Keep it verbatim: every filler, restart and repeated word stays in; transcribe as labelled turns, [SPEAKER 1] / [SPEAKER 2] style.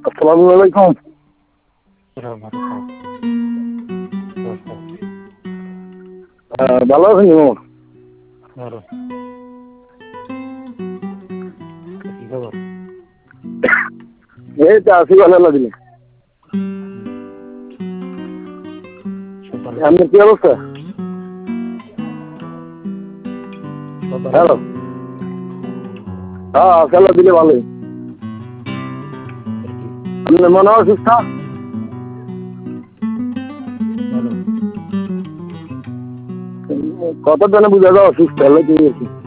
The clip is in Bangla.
[SPEAKER 1] আসসালামু আলাইকুম। হ্যাঁ, ভালো আছেন ইমাম? এই তো আছি ভালো লাগলে। আপনার কি অবস্থা? হ্যালো, হ্যাঁ খেলা দিলে ভালোই। আপনার মনে অসুস্থ? কত জনে বুঝা যাও অসুস্থ হলে কি হয়েছে?